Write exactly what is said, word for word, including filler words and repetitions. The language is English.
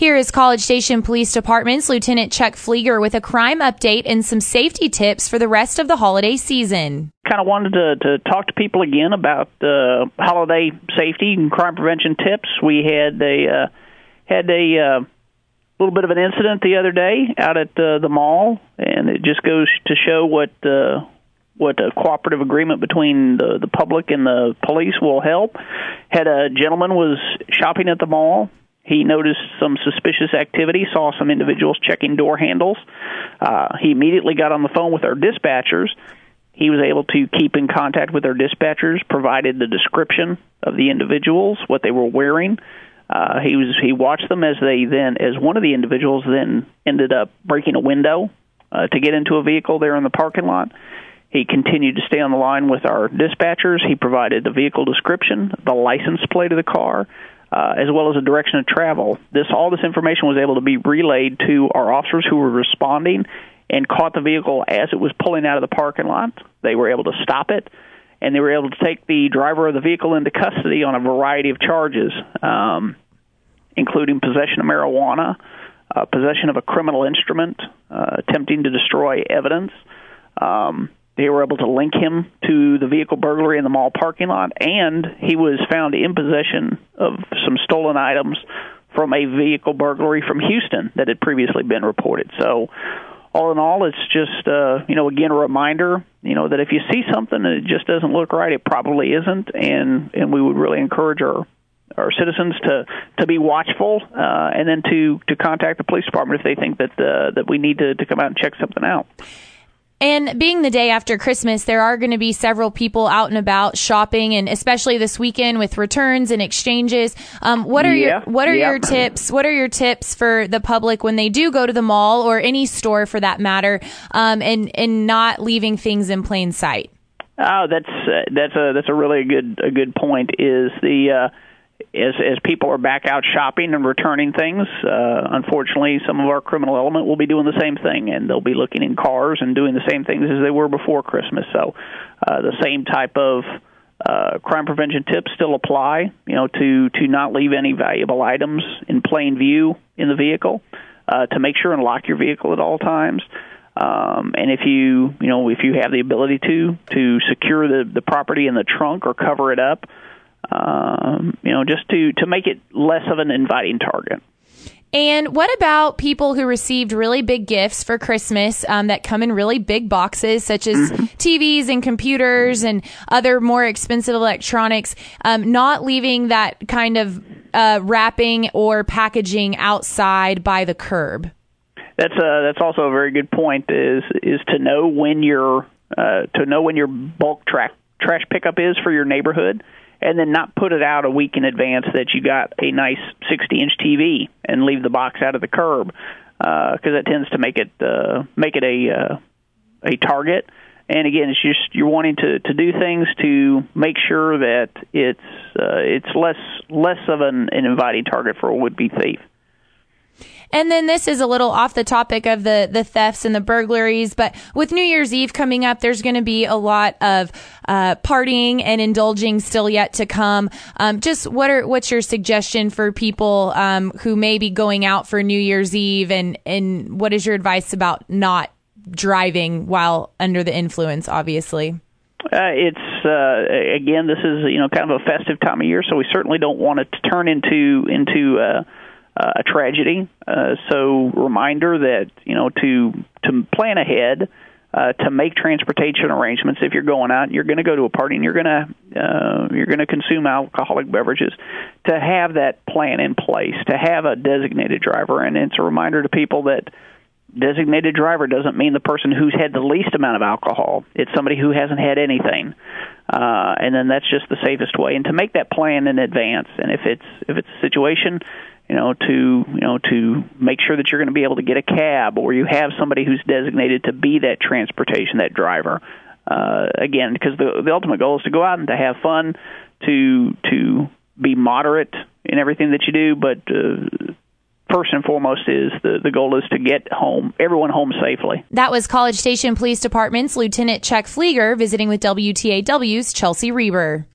Here is College Station Police Department's Lieutenant Chuck Flieger with a crime update and some safety tips for the rest of the holiday season. Kind of wanted to, to talk to people again about uh, holiday safety and crime prevention tips. We had a uh, had a uh, little bit of an incident the other day out at uh, the mall, and it just goes to show what uh, what a cooperative agreement between the, the public and the police will help. Had a gentleman was shopping at the mall. He noticed some suspicious activity, saw some individuals checking door handles. Uh, he immediately got on the phone with our dispatchers. He was able to keep in contact with our dispatchers, provided the description of the individuals, what they were wearing. Uh, he was he watched them as they then, as one of the individuals then ended up breaking a window uh, to get into a vehicle there in the parking lot. He continued to stay on the line with our dispatchers. He provided the vehicle description, the license plate of the car, Uh, as well as a direction of travel. This all this information was able to be relayed to our officers who were responding and caught the vehicle as it was pulling out of the parking lot. They were able to stop it, and they were able to take the driver of the vehicle into custody on a variety of charges, um, including possession of marijuana, uh, possession of a criminal instrument, uh, attempting to destroy evidence. Um, They were able to link him to the vehicle burglary in the mall parking lot, and he was found in possession of some stolen items from a vehicle burglary from Houston that had previously been reported. So all in all, it's just, uh, you know, again, a reminder, you know, that if you see something and it just doesn't look right, it probably isn't, and, and we would really encourage our our citizens to, to be watchful uh, and then to, to contact the police department if they think that uh, that we need to, to come out and check something out. And being the day after Christmas, there are going to be several people out and about shopping, and especially this weekend with returns and exchanges. Um, what are yeah, your What are yeah. your tips? What are your tips for the public when they do go to the mall or any store for that matter, um, and and not leaving things in plain sight? Oh, that's uh, that's a that's a really good a good point. Is the uh, As, as people are back out shopping and returning things, uh, unfortunately, some of our criminal element will be doing the same thing, and they'll be looking in cars and doing the same things as they were before Christmas. So uh, the same type of uh, crime prevention tips still apply, you know, to, to not leave any valuable items in plain view in the vehicle, uh, to make sure and lock your vehicle at all times. Um, and if you, you know, if you have the ability to, to secure the, the property in the trunk or cover it up, Um, you know, just to, to make it less of an inviting target. And what about people who received really big gifts for Christmas um, that come in really big boxes, such as mm-hmm. T Vs and computers and other more expensive electronics, um, not leaving that kind of uh, wrapping or packaging outside by the curb? That's a, that's also a very good point. Is is to know when your uh, to know when your bulk tra- trash pickup is for your neighborhood. And then not put it out a week in advance that you got a nice sixty-inch T V and leave the box out of the curb, because uh, that tends to make it uh, make it a uh, a target. And again, it's just you're wanting to, to do things to make sure that it's uh, it's less less of an, an inviting target for a would-be thief. And then this is a little off the topic of the, the thefts and the burglaries, but with New Year's Eve coming up, there's going to be a lot of uh, partying and indulging still yet to come. Um, just what are what's your suggestion for people um, who may be going out for New Year's Eve, and, and what is your advice about not driving while under the influence, obviously? Uh, it's, uh, again, this is, you know, kind of a festive time of year, so we certainly don't want it to turn into into uh, Uh, a tragedy. Uh, so reminder that, you know, to to plan ahead, uh, to make transportation arrangements. If you're going out, you're going to go to a party and you're going to uh, you're going to consume alcoholic beverages, to have that plan in place, to have a designated driver. And it's a reminder to people that designated driver doesn't mean the person who's had the least amount of alcohol. It's somebody who hasn't had anything. Uh, and then that's just the safest way. And to make that plan in advance. And if it's if it's a situation, you know, to you know to make sure that you're going to be able to get a cab, or you have somebody who's designated to be that transportation, that driver. Uh, again, because the the ultimate goal is to go out and to have fun, to to be moderate in everything that you do, but uh, first and foremost is the, the goal is to get home, everyone home safely. That was College Station Police Department's Lieutenant Chuck Flieger visiting with W T A W's Chelsea Reber.